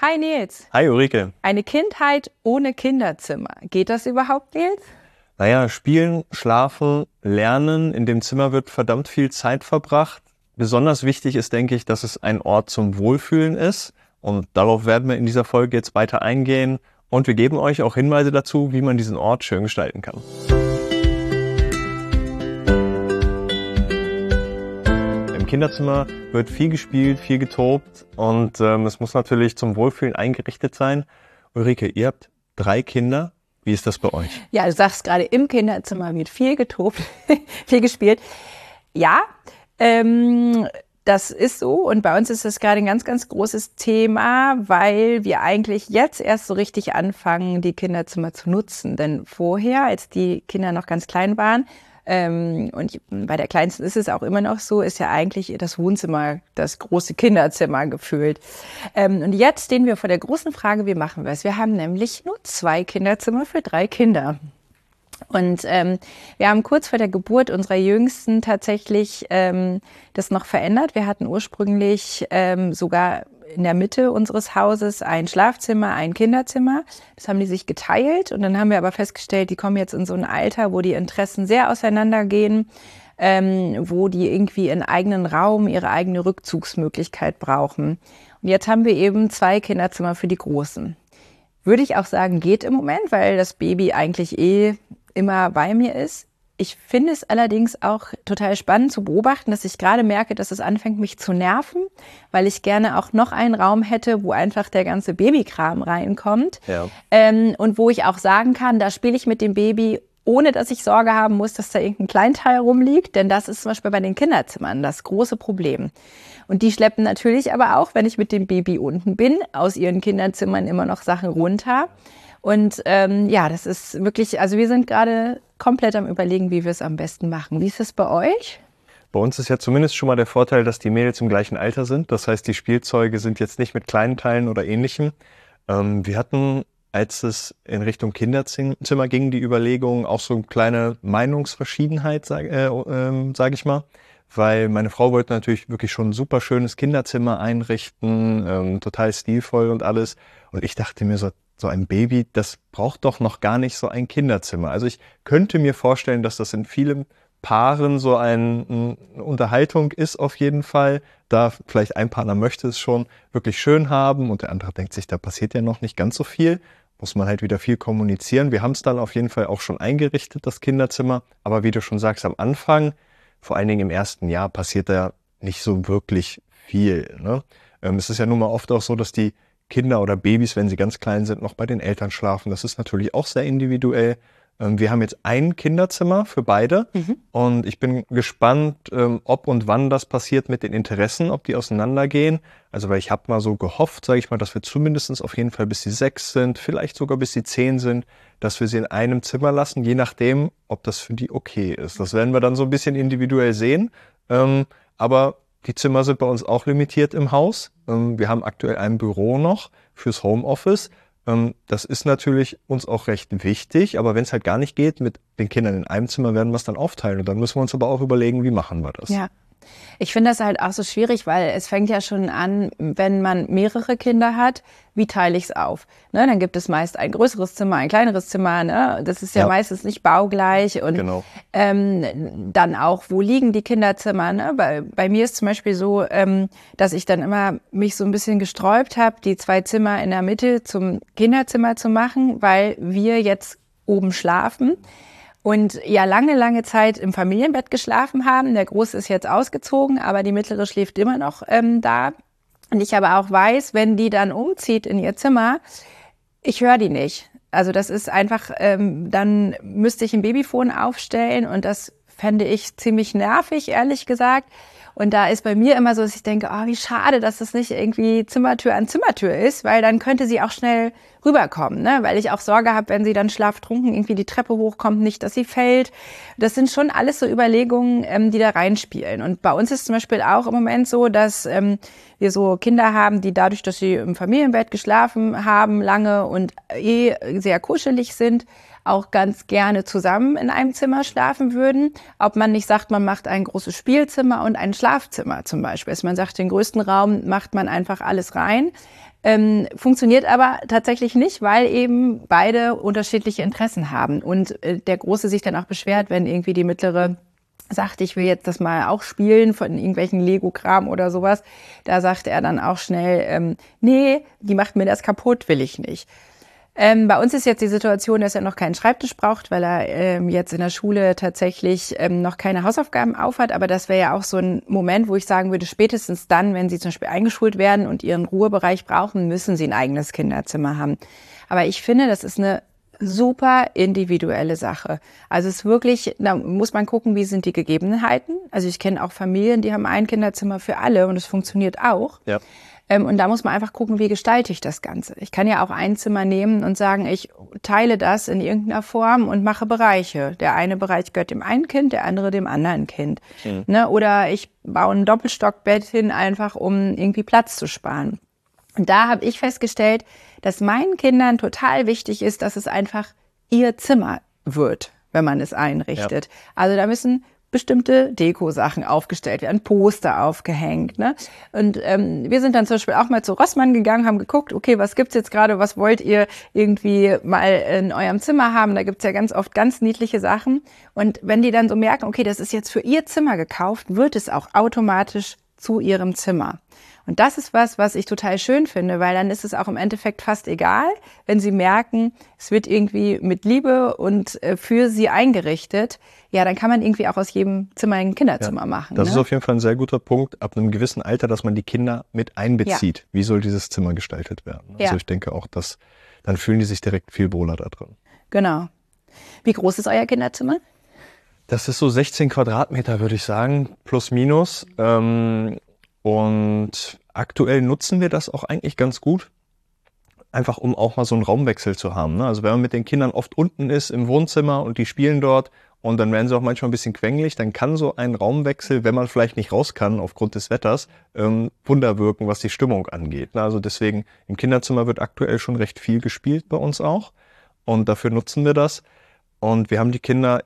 Hi Nils. Hi Ulrike. Eine Kindheit ohne Kinderzimmer. Geht das überhaupt, Nils? Naja, spielen, schlafen, lernen. In dem Zimmer wird verdammt viel Zeit verbracht. Besonders wichtig ist, denke ich, dass es ein Ort zum Wohlfühlen ist. Und darauf werden wir in dieser Folge jetzt weiter eingehen. Und wir geben euch auch Hinweise dazu, wie man diesen Ort schön gestalten kann. Im Kinderzimmer wird viel gespielt, viel getobt und es muss natürlich zum Wohlfühlen eingerichtet sein. Ulrike, ihr habt 3 Kinder. Wie ist das bei euch? Ja, du sagst gerade, im Kinderzimmer wird viel getobt, viel gespielt. Ja, das ist so und bei uns ist das gerade ein ganz, ganz großes Thema, weil wir eigentlich jetzt erst so richtig anfangen, die Kinderzimmer zu nutzen. Denn vorher, als die Kinder noch ganz klein waren, und bei der Kleinsten ist es auch immer noch so, ist ja eigentlich das Wohnzimmer das große Kinderzimmer gefühlt. Und jetzt stehen wir vor der großen Frage, wie machen wir es? Wir haben nämlich nur 2 Kinderzimmer für 3 Kinder. Und wir haben kurz vor der Geburt unserer Jüngsten tatsächlich das noch verändert. Wir hatten ursprünglich sogar in der Mitte unseres Hauses ein Schlafzimmer, ein Kinderzimmer. Das haben die sich geteilt und dann haben wir aber festgestellt, die kommen jetzt in so ein Alter, wo die Interessen sehr auseinandergehen, wo die irgendwie einen eigenen Raum, ihre eigene Rückzugsmöglichkeit brauchen. Und jetzt haben wir eben 2 Kinderzimmer für die Großen. Würde ich auch sagen, geht im Moment, weil das Baby eigentlich immer bei mir ist. Ich finde es allerdings auch total spannend zu beobachten, dass ich gerade merke, dass es anfängt, mich zu nerven, weil ich gerne auch noch einen Raum hätte, wo einfach der ganze Babykram reinkommt. Ja. Und wo ich auch sagen kann, da spiele ich mit dem Baby, ohne dass ich Sorge haben muss, dass da irgendein Kleinteil rumliegt. Denn das ist zum Beispiel bei den Kinderzimmern das große Problem. Und die schleppen natürlich aber auch, wenn ich mit dem Baby unten bin, aus ihren Kinderzimmern immer noch Sachen runter. Und das ist wirklich, also wir sind gerade komplett am Überlegen, wie wir es am besten machen. Wie ist es bei euch? Bei uns ist ja zumindest schon mal der Vorteil, dass die Mädels im gleichen Alter sind. Das heißt, die Spielzeuge sind jetzt nicht mit kleinen Teilen oder Ähnlichem. Wir hatten, als es in Richtung Kinderzimmer ging, die Überlegung, auch so eine kleine Meinungsverschiedenheit, sag ich mal. Weil meine Frau wollte natürlich wirklich schon ein super schönes Kinderzimmer einrichten, total stilvoll und alles. Und ich dachte mir so ein Baby, das braucht doch noch gar nicht so ein Kinderzimmer. Also ich könnte mir vorstellen, dass das in vielen Paaren so eine Unterhaltung ist auf jeden Fall. Da vielleicht ein Partner möchte es schon wirklich schön haben und der andere denkt sich, da passiert ja noch nicht ganz so viel. Muss man halt wieder viel kommunizieren. Wir haben es dann auf jeden Fall auch schon eingerichtet, das Kinderzimmer. Aber wie du schon sagst, am Anfang, vor allen Dingen im ersten Jahr, passiert da nicht so wirklich viel, ne? Es ist ja nun mal oft auch so, dass die Kinder oder Babys, wenn sie ganz klein sind, noch bei den Eltern schlafen. Das ist natürlich auch sehr individuell. Wir haben jetzt ein Kinderzimmer für beide und ich bin gespannt, ob und wann das passiert mit den Interessen, ob die auseinandergehen. Also weil ich habe mal so gehofft, sage ich mal, dass wir zumindest auf jeden Fall bis sie 6 sind, vielleicht sogar bis sie 10 sind, dass wir sie in einem Zimmer lassen, je nachdem, ob das für die okay ist. Das werden wir dann so ein bisschen individuell sehen, aber die Zimmer sind bei uns auch limitiert im Haus. Wir haben aktuell ein Büro noch fürs Homeoffice. Das ist natürlich uns auch recht wichtig, aber wenn es halt gar nicht geht, mit den Kindern in einem Zimmer werden wir es dann aufteilen. Und dann müssen wir uns aber auch überlegen, wie machen wir das. Ja. Ich finde das halt auch so schwierig, weil es fängt ja schon an, wenn man mehrere Kinder hat, wie teile ich es auf? Ne, dann gibt es meist ein größeres Zimmer, ein kleineres Zimmer. Ne? Das ist ja meistens nicht baugleich. Und Genau. Dann auch, wo liegen die Kinderzimmer? Ne? Bei mir ist zum Beispiel so, dass ich dann immer mich so ein bisschen gesträubt habe, die 2 Zimmer in der Mitte zum Kinderzimmer zu machen, weil wir jetzt oben schlafen. Und ja, lange, lange Zeit im Familienbett geschlafen haben. Der Große ist jetzt ausgezogen, aber die Mittlere schläft immer noch da. Und ich aber auch weiß, wenn die dann umzieht in ihr Zimmer, ich höre die nicht. Also das ist einfach, dann müsste ich ein Babyphone aufstellen und das fände ich ziemlich nervig, ehrlich gesagt. Und da ist bei mir immer so, dass ich denke, oh, wie schade, dass das nicht irgendwie Zimmertür an Zimmertür ist, weil dann könnte sie auch schnell rüberkommen, ne? Weil ich auch Sorge habe, wenn sie dann schlaftrunken irgendwie die Treppe hochkommt, nicht, dass sie fällt. Das sind schon alles so Überlegungen, die da reinspielen. Und bei uns ist zum Beispiel auch im Moment so, dass wir so Kinder haben, die dadurch, dass sie im Familienbett geschlafen haben lange und sehr kuschelig sind, auch ganz gerne zusammen in einem Zimmer schlafen würden. Ob man nicht sagt, man macht ein großes Spielzimmer und ein Schlafzimmer zum Beispiel. Also man sagt, den größten Raum macht man einfach alles rein. Funktioniert aber tatsächlich nicht, weil eben beide unterschiedliche Interessen haben. Und der Große sich dann auch beschwert, wenn irgendwie die Mittlere sagt, ich will jetzt das mal auch spielen von irgendwelchen Lego-Kram oder sowas. Da sagt er dann auch schnell, nee, die macht mir das kaputt, will ich nicht. Bei uns ist jetzt die Situation, dass er noch keinen Schreibtisch braucht, weil er jetzt in der Schule tatsächlich noch keine Hausaufgaben aufhat. Aber das wäre ja auch so ein Moment, wo ich sagen würde, spätestens dann, wenn sie zum Beispiel eingeschult werden und ihren Ruhebereich brauchen, müssen sie ein eigenes Kinderzimmer haben. Aber ich finde, das ist eine super individuelle Sache. Also es ist wirklich, da muss man gucken, wie sind die Gegebenheiten. Also ich kenne auch Familien, die haben ein Kinderzimmer für alle und es funktioniert auch. Ja. Und da muss man einfach gucken, wie gestalte ich das Ganze. Ich kann ja auch ein Zimmer nehmen und sagen, ich teile das in irgendeiner Form und mache Bereiche. Der eine Bereich gehört dem einen Kind, der andere dem anderen Kind. Ne? Oder ich baue ein Doppelstockbett hin, einfach um irgendwie Platz zu sparen. Und da habe ich festgestellt, dass meinen Kindern total wichtig ist, dass es einfach ihr Zimmer wird, wenn man es einrichtet. Ja. Also da müssen bestimmte Deko-Sachen aufgestellt werden, Poster aufgehängt. Ne? Und wir sind dann zum Beispiel auch mal zu Rossmann gegangen, haben geguckt, okay, was gibt's jetzt gerade, was wollt ihr irgendwie mal in eurem Zimmer haben? Da gibt's ja ganz oft ganz niedliche Sachen. Und wenn die dann so merken, okay, das ist jetzt für ihr Zimmer gekauft, wird es auch automatisch zu ihrem Zimmer. Und das ist was ich total schön finde, weil dann ist es auch im Endeffekt fast egal, wenn sie merken, es wird irgendwie mit Liebe und für sie eingerichtet. Ja, dann kann man irgendwie auch aus jedem Zimmer ein Kinderzimmer machen. Das ist auf jeden Fall ein sehr guter Punkt, ab einem gewissen Alter, dass man die Kinder mit einbezieht. Ja. Wie soll dieses Zimmer gestaltet werden? Also ich denke auch, dass dann fühlen die sich direkt viel wohler da drin. Genau. Wie groß ist euer Kinderzimmer? Das ist so 16 Quadratmeter, würde ich sagen, plus minus. Und aktuell nutzen wir das auch eigentlich ganz gut, einfach um auch mal so einen Raumwechsel zu haben. Ne? Also wenn man mit den Kindern oft unten ist im Wohnzimmer und die spielen dort und dann werden sie auch manchmal ein bisschen quengelig, dann kann so ein Raumwechsel, wenn man vielleicht nicht raus kann aufgrund des Wetters, Wunder wirken, was die Stimmung angeht. Ne? Also deswegen im Kinderzimmer wird aktuell schon recht viel gespielt bei uns auch und dafür nutzen wir das. Und wir haben die Kinder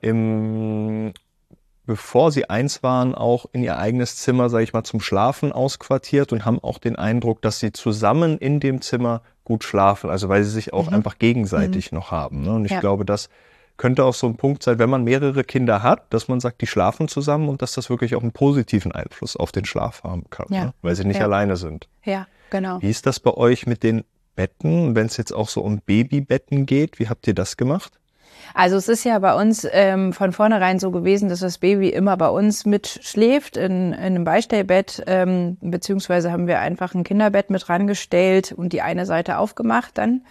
bevor sie 1 waren, auch in ihr eigenes Zimmer, sage ich mal, zum Schlafen ausquartiert und haben auch den Eindruck, dass sie zusammen in dem Zimmer gut schlafen, also weil sie sich auch einfach gegenseitig noch haben. Ne? Und ich glaube, das könnte auch so ein Punkt sein, wenn man mehrere Kinder hat, dass man sagt, die schlafen zusammen und dass das wirklich auch einen positiven Einfluss auf den Schlaf haben kann, ne? Weil sie nicht alleine sind. Ja, genau. Wie ist das bei euch mit den Betten, wenn es jetzt auch so um Babybetten geht? Wie habt ihr das gemacht? Also es ist ja bei uns von vornherein so gewesen, dass das Baby immer bei uns mitschläft in einem Beistellbett, beziehungsweise haben wir einfach ein Kinderbett mit rangestellt und die eine Seite aufgemacht dann.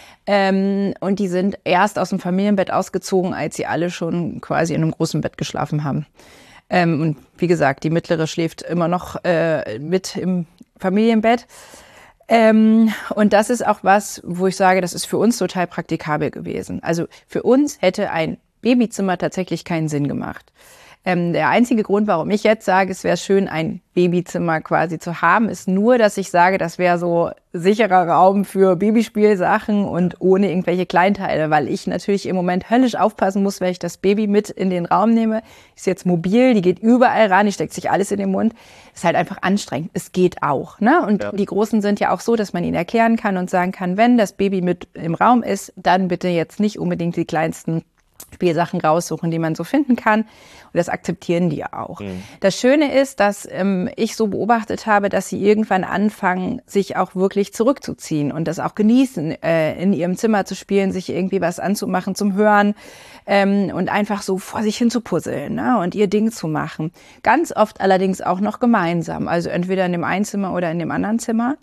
Und die sind erst aus dem Familienbett ausgezogen, als sie alle schon quasi in einem großen Bett geschlafen haben. Und wie gesagt, die Mittlere schläft immer noch mit im Familienbett. Und das ist auch was, wo ich sage, das ist für uns total praktikabel gewesen. Also für uns hätte ein Babyzimmer tatsächlich keinen Sinn gemacht. Der einzige Grund, warum ich jetzt sage, es wäre schön, ein Babyzimmer quasi zu haben, ist nur, dass ich sage, das wäre so sicherer Raum für Babyspielsachen und ohne irgendwelche Kleinteile, weil ich natürlich im Moment höllisch aufpassen muss, wenn ich das Baby mit in den Raum nehme. Ist jetzt mobil, die geht überall ran, die steckt sich alles in den Mund. Ist halt einfach anstrengend. Es geht auch, ne? Und die Großen sind ja auch so, dass man ihnen erklären kann und sagen kann, wenn das Baby mit im Raum ist, dann bitte jetzt nicht unbedingt die kleinsten Spielsachen raussuchen, die man so finden kann. Und das akzeptieren die auch. Das Schöne ist, dass ich so beobachtet habe, dass sie irgendwann anfangen, sich auch wirklich zurückzuziehen und das auch genießen, in ihrem Zimmer zu spielen, sich irgendwie was anzumachen zum Hören und einfach so vor sich hin zu puzzeln, ne? Und ihr Ding zu machen. Ganz oft allerdings auch noch gemeinsam, also entweder in dem einen Zimmer oder in dem anderen Zimmer.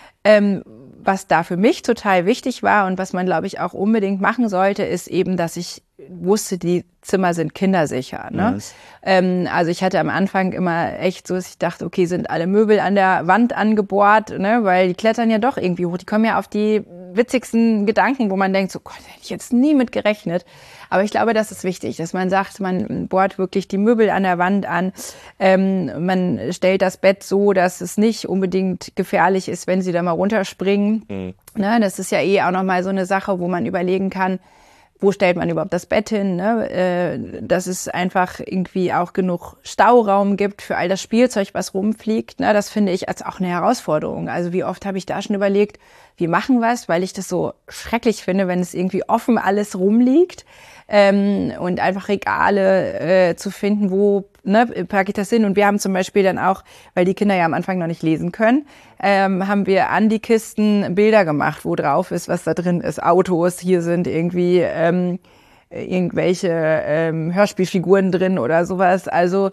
Was da für mich total wichtig war und was man, glaube ich, auch unbedingt machen sollte, ist eben, dass ich wusste, die Zimmer sind kindersicher. Ne? Also ich hatte am Anfang immer echt so, dass ich dachte, okay, sind alle Möbel an der Wand angebohrt, ne? Weil die klettern ja doch irgendwie hoch. Die kommen ja auf die witzigsten Gedanken, wo man denkt, so Gott, hätte ich jetzt nie mit gerechnet. Aber ich glaube, das ist wichtig, dass man sagt, man bohrt wirklich die Möbel an der Wand an. Man stellt das Bett so, dass es nicht unbedingt gefährlich ist, wenn sie da mal runterspringen. Ne? Das ist ja auch nochmal so eine Sache, wo man überlegen kann, wo stellt man überhaupt das Bett hin, ne? Dass es einfach irgendwie auch genug Stauraum gibt für all das Spielzeug, was rumfliegt. Ne? Das finde ich als auch eine Herausforderung. Also wie oft habe ich da schon überlegt, wir machen was, weil ich das so schrecklich finde, wenn es irgendwie offen alles rumliegt und einfach Regale zu finden, wo packe ich das hin. Und wir haben zum Beispiel dann auch, weil die Kinder ja am Anfang noch nicht lesen können, haben wir an die Kisten Bilder gemacht, wo drauf ist, was da drin ist. Autos, hier sind irgendwie irgendwelche Hörspielfiguren drin oder sowas. Also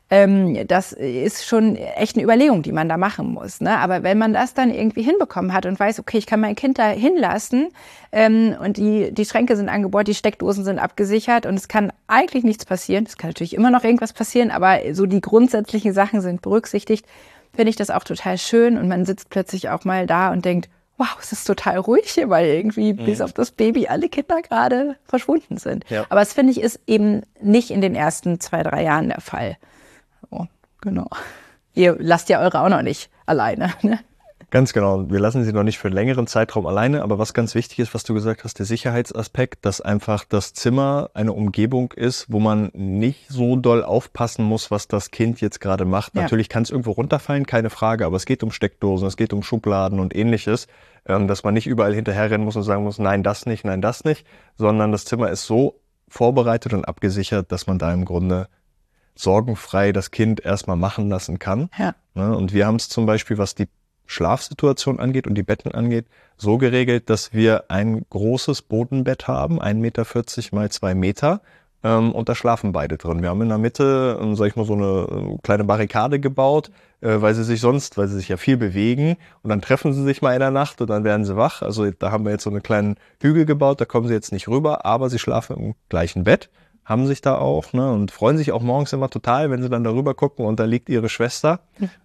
das ist schon echt eine Überlegung, die man da machen muss. Ne? Aber wenn man das dann irgendwie hinbekommen hat und weiß, okay, ich kann mein Kind da hinlassen und die Schränke sind angebaut, die Steckdosen sind abgesichert und es kann eigentlich nichts passieren. Es kann natürlich immer noch irgendwas passieren, aber so die grundsätzlichen Sachen sind berücksichtigt, finde ich das auch total schön und man sitzt plötzlich auch mal da und denkt, wow, es ist total ruhig hier, weil irgendwie bis auf das Baby alle Kinder gerade verschwunden sind. Ja. Aber das finde ich ist eben nicht in den ersten 2-3 Jahren der Fall. Oh, genau. Ihr lasst ja eure auch noch nicht alleine, ne? Ganz genau. Wir lassen sie noch nicht für einen längeren Zeitraum alleine. Aber was ganz wichtig ist, was du gesagt hast, der Sicherheitsaspekt, dass einfach das Zimmer eine Umgebung ist, wo man nicht so doll aufpassen muss, was das Kind jetzt gerade macht. Ja. Natürlich kann es irgendwo runterfallen, keine Frage. Aber es geht um Steckdosen, es geht um Schubladen und Ähnliches, dass man nicht überall hinterherrennen muss und sagen muss, nein, das nicht, sondern das Zimmer ist so vorbereitet und abgesichert, dass man da im Grunde sorgenfrei das Kind erstmal machen lassen kann. Ja. Und wir haben es zum Beispiel, was die Schlafsituation angeht und die Betten angeht, so geregelt, dass wir ein großes Bodenbett haben, 1,40 Meter mal 2 Meter, und da schlafen beide drin. Wir haben in der Mitte, sag ich mal, so eine kleine Barrikade gebaut, weil sie sich ja viel bewegen und dann treffen sie sich mal in der Nacht und dann werden sie wach. Also da haben wir jetzt so einen kleinen Hügel gebaut, da kommen sie jetzt nicht rüber, aber sie schlafen im gleichen Bett, haben sich da auch, ne, und freuen sich auch morgens immer total, wenn sie dann darüber gucken und da liegt ihre Schwester.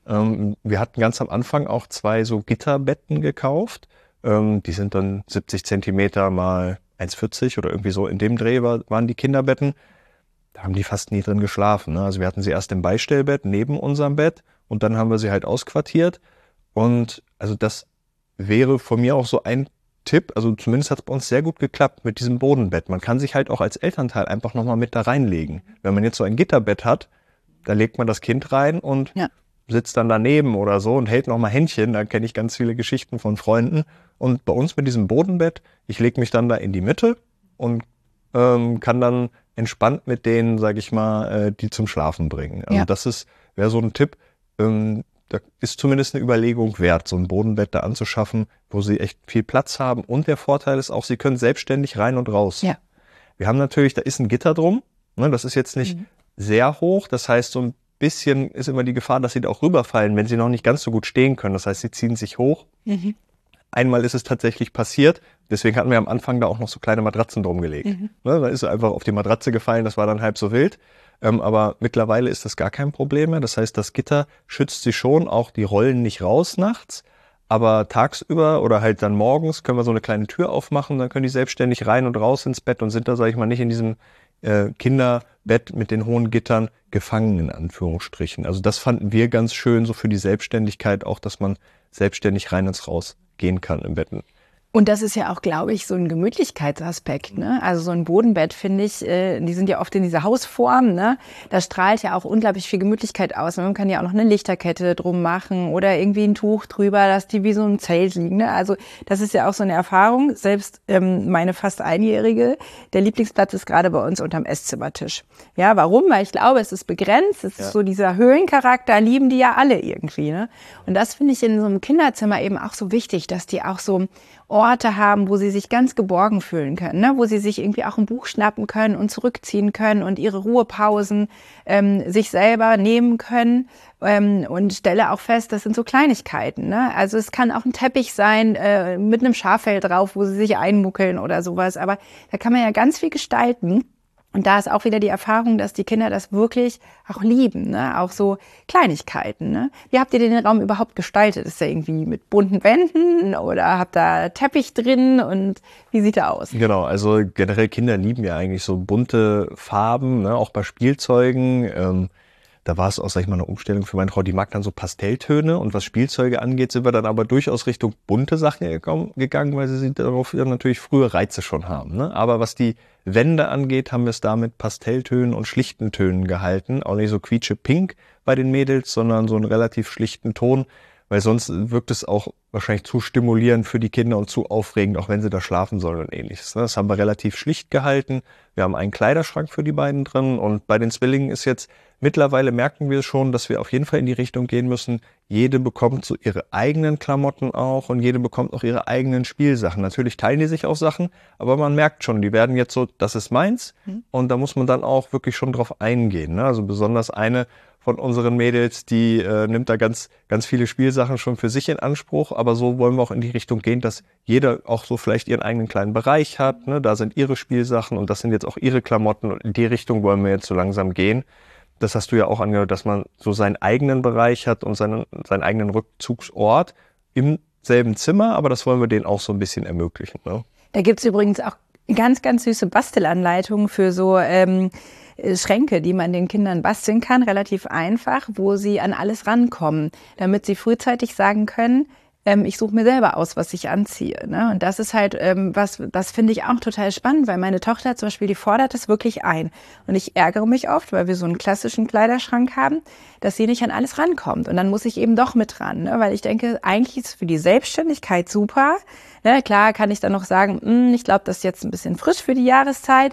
Wir hatten ganz am Anfang auch 2 so Gitterbetten gekauft. Die sind dann 70 Zentimeter mal 1,40 oder irgendwie so in dem Dreh waren die Kinderbetten. Da haben die fast nie drin geschlafen. Ne? Also wir hatten sie erst im Beistellbett neben unserem Bett und dann haben wir sie halt ausquartiert. Und also das wäre von mir auch so ein Tipp, also zumindest hat es bei uns sehr gut geklappt mit diesem Bodenbett. Man kann sich halt auch als Elternteil einfach nochmal mit da reinlegen. Wenn man jetzt so ein Gitterbett hat, da legt man das Kind rein und sitzt dann daneben oder so und hält nochmal Händchen. Da kenne ich ganz viele Geschichten von Freunden. Und bei uns mit diesem Bodenbett, ich lege mich dann da in die Mitte und kann dann entspannt mit denen, sage ich mal, die zum Schlafen bringen. Also das wäre so ein Tipp, da ist zumindest eine Überlegung wert, so ein Bodenbett da anzuschaffen, wo sie echt viel Platz haben. Und der Vorteil ist auch, sie können selbstständig rein und raus. Ja. Wir haben natürlich, da ist ein Gitter drum. Ne, das ist jetzt nicht sehr hoch. Das heißt, so ein bisschen ist immer die Gefahr, dass sie da auch rüberfallen, wenn sie noch nicht ganz so gut stehen können. Das heißt, sie ziehen sich hoch. Einmal ist es tatsächlich passiert. Deswegen hatten wir am Anfang da auch noch so kleine Matratzen drum gelegt. Ne, da ist er einfach auf die Matratze gefallen. Das war dann halb so wild. Aber mittlerweile ist das gar kein Problem mehr. Das heißt, das Gitter schützt sie schon, auch die rollen nicht raus nachts. Aber tagsüber oder halt dann morgens können wir so eine kleine Tür aufmachen. Dann können die selbstständig rein und raus ins Bett und sind da, sage ich mal, nicht in diesem Kinderbett mit den hohen Gittern gefangen, in Anführungsstrichen. Also das fanden wir ganz schön, so für die Selbstständigkeit auch, dass man selbstständig rein und raus gehen kann im Betten. Und das ist ja auch, glaube ich, so ein Gemütlichkeitsaspekt, ne? Also so ein Bodenbett, finde ich, die sind ja oft in dieser Hausform, ne? Da strahlt ja auch unglaublich viel Gemütlichkeit aus. Man kann ja auch noch eine Lichterkette drum machen oder irgendwie ein Tuch drüber, dass die wie so ein Zelt liegen, ne? Also das ist ja auch so eine Erfahrung. Selbst meine fast Einjährige, der Lieblingsplatz ist gerade bei uns unterm Esszimmertisch. Ja, warum? Weil ich glaube, es ist begrenzt. Es ist so dieser Höhlencharakter, lieben die ja alle irgendwie, ne? Und das finde ich in so einem Kinderzimmer eben auch so wichtig, dass die auch so Orte haben, wo sie sich ganz geborgen fühlen können, ne? Wo sie sich irgendwie auch ein Buch schnappen können und zurückziehen können und ihre Ruhepausen sich selber nehmen können, und stelle auch fest, das sind so Kleinigkeiten, ne? Also es kann auch ein Teppich sein mit einem Schaffell drauf, wo sie sich einmuckeln oder sowas, aber da kann man ja ganz viel gestalten. Und da ist auch wieder die Erfahrung, dass die Kinder das wirklich auch lieben, ne? Auch so Kleinigkeiten, ne? Wie habt ihr den Raum überhaupt gestaltet? Ist der irgendwie mit bunten Wänden oder habt da Teppich drin und wie sieht er aus? Genau, also generell Kinder lieben ja eigentlich so bunte Farben, ne? Auch bei Spielzeugen. Da war es auch, sag ich mal, eine Umstellung für meine Frau. Die mag dann so Pastelltöne und was Spielzeuge angeht, sind wir dann aber durchaus Richtung bunte Sachen gegangen, weil sie darauf natürlich frühe Reize schon haben. Ne? Aber was die Wände angeht, haben wir es da mit Pastelltönen und schlichten Tönen gehalten. Auch nicht so quietsche-pink bei den Mädels, sondern so einen relativ schlichten Ton, weil sonst wirkt es auch wahrscheinlich zu stimulierend für die Kinder und zu aufregend, auch wenn sie da schlafen sollen und ähnliches. Das haben wir relativ schlicht gehalten. Wir haben einen Kleiderschrank für die beiden drin und bei den Zwillingen ist jetzt, mittlerweile merken wir schon, dass wir auf jeden Fall in die Richtung gehen müssen. Jede bekommt so ihre eigenen Klamotten auch und jede bekommt auch ihre eigenen Spielsachen. Natürlich teilen die sich auch Sachen, aber man merkt schon, die werden jetzt so, das ist meins und da muss man dann auch wirklich schon drauf eingehen. Ne? Also besonders eine von unseren Mädels, die nimmt da ganz, ganz viele Spielsachen schon für sich in Anspruch, aber so wollen wir auch in die Richtung gehen, dass jeder auch so vielleicht ihren eigenen kleinen Bereich hat, ne? Da sind ihre Spielsachen und das sind jetzt auch ihre Klamotten und in die Richtung wollen wir jetzt so langsam gehen. Das hast du ja auch angehört, dass man so seinen eigenen Bereich hat und seinen eigenen Rückzugsort im selben Zimmer, aber das wollen wir denen auch so ein bisschen ermöglichen. Ne? Da gibt's übrigens auch ganz, ganz süße Bastelanleitungen für so Schränke, die man den Kindern basteln kann, relativ einfach, wo sie an alles rankommen, damit sie frühzeitig sagen können, ich suche mir selber aus, was ich anziehe. Ne? Und das ist halt das finde ich auch total spannend, weil meine Tochter zum Beispiel, die fordert das wirklich ein. Und ich ärgere mich oft, weil wir so einen klassischen Kleiderschrank haben, dass sie nicht an alles rankommt. Und dann muss ich eben doch mit ran, ne? Weil ich denke, eigentlich ist es für die Selbstständigkeit super. Ne? Klar kann ich dann noch sagen, ich glaube, das ist jetzt ein bisschen frisch für die Jahreszeit.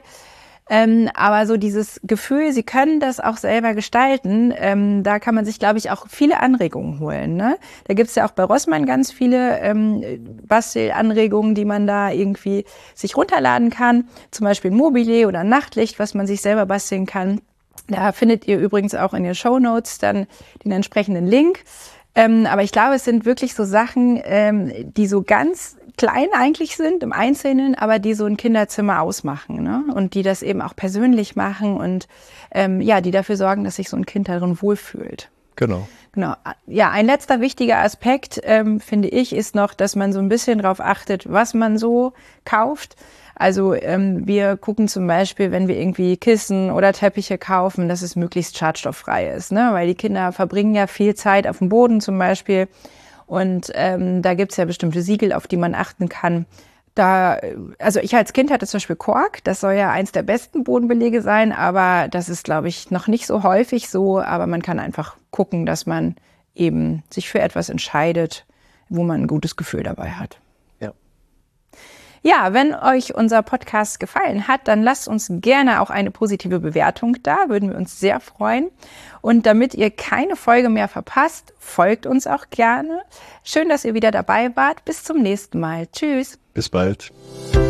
Aber so dieses Gefühl, sie können das auch selber gestalten, da kann man sich, glaube ich, auch viele Anregungen holen. Ne? Da gibt's ja auch bei Rossmann ganz viele Bastelanregungen, die man da irgendwie sich runterladen kann. Zum Beispiel ein Mobile oder ein Nachtlicht, was man sich selber basteln kann. Da findet ihr übrigens auch in den Shownotes dann den entsprechenden Link. Aber ich glaube, es sind wirklich so Sachen, die so ganz klein eigentlich sind im Einzelnen, aber die so ein Kinderzimmer ausmachen, ne? Und die das eben auch persönlich machen und die dafür sorgen, dass sich so ein Kind darin wohlfühlt. Genau. Ja, ein letzter wichtiger Aspekt, finde ich, ist noch, dass man so ein bisschen drauf achtet, was man so kauft. Also wir gucken zum Beispiel, wenn wir irgendwie Kissen oder Teppiche kaufen, dass es möglichst schadstofffrei ist, ne? Weil die Kinder verbringen ja viel Zeit auf dem Boden zum Beispiel und da gibt's ja bestimmte Siegel, auf die man achten kann. Also ich als Kind hatte zum Beispiel Kork, das soll ja eins der besten Bodenbelege sein, aber das ist, glaube ich, noch nicht so häufig so, aber man kann einfach gucken, dass man eben sich für etwas entscheidet, wo man ein gutes Gefühl dabei hat. Ja, wenn euch unser Podcast gefallen hat, dann lasst uns gerne auch eine positive Bewertung da, würden wir uns sehr freuen. Und damit ihr keine Folge mehr verpasst, folgt uns auch gerne. Schön, dass ihr wieder dabei wart. Bis zum nächsten Mal. Tschüss. Bis bald.